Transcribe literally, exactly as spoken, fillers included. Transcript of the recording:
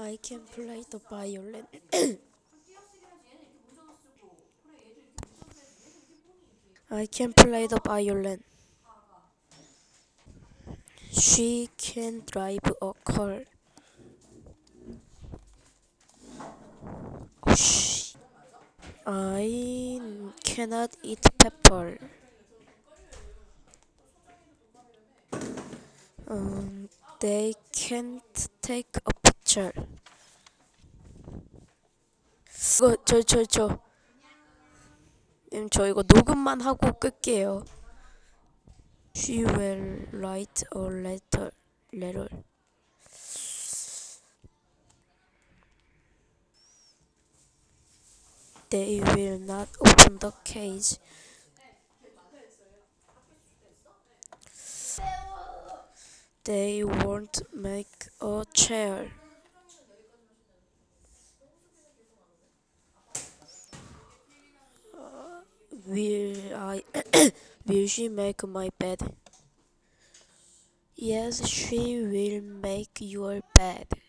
I can play the violin. I can play the violin. She can drive a car. Shh. I cannot eat pepper. Um, they can't take a picture. 이거 저 저 저 님, 저 이거 녹음만 하고 끌게요. She will write a letter. letter. They will not open the cage. They won't make a chair. Will I? Will she make my bed? Yes, she will make your bed.